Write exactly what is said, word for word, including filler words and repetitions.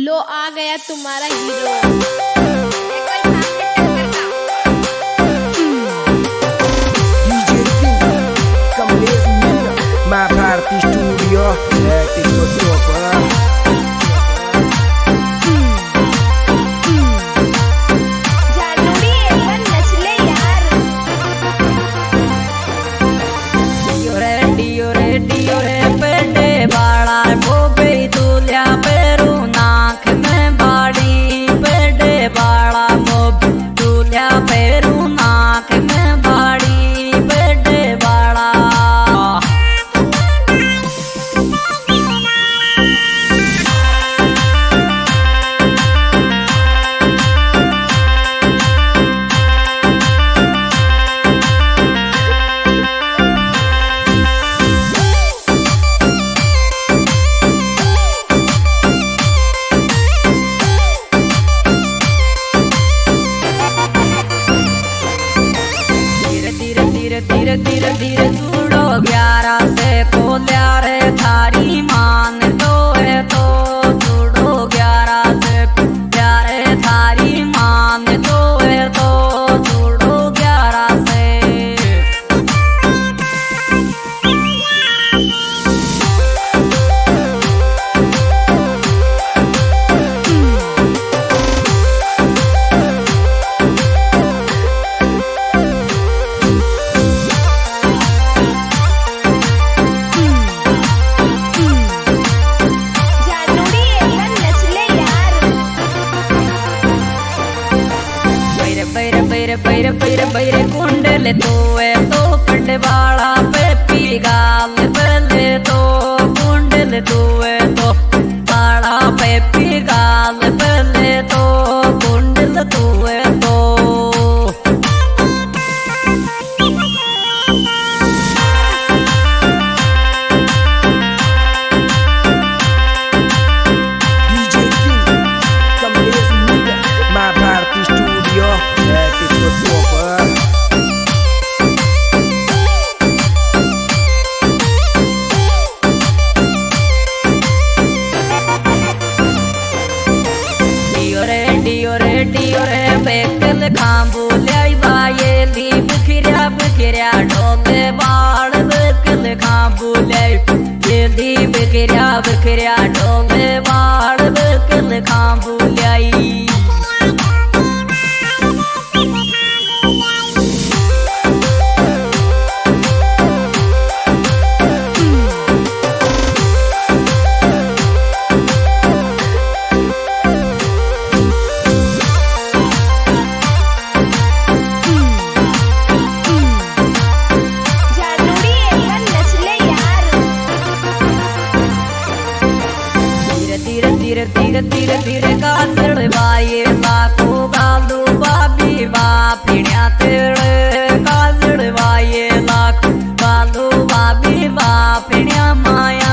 लो आ गया तुम्हारा hero. My Party Studio, eh, TikTok Dropper. धीरे धीरे धीरे जुड़ो ग्यारह से को रे थारी मान दो है तो जुड़ो ग्यारह से प्यारे थारी मान दो है तो जुड़ो ग्यारह से बैरे बैरे बैरे बैरे कुंडले तो है तो पड़े वाला पे पी गाल बले तो कुंडले तो है तो वाला पे पी गाल बले तो कुंडल तो है तो My Party Studio, eh, TikTok Dropper. डियो रे डियो रे डियो रे बेकल खांबू लाई बाये ली बिखरिया बिखरिया ढोले बाल बेकल खांबू लाई ये ली बिखरिया बिखरिया ढोले बाल बेकल खांबू लाई धीरे धीरे धीरे धीरे गाजड़ बाये लाखो गालू बाबी बापिण्या तेरे गाजड़ बाये लाखो गालू बाबी बापिण्या माया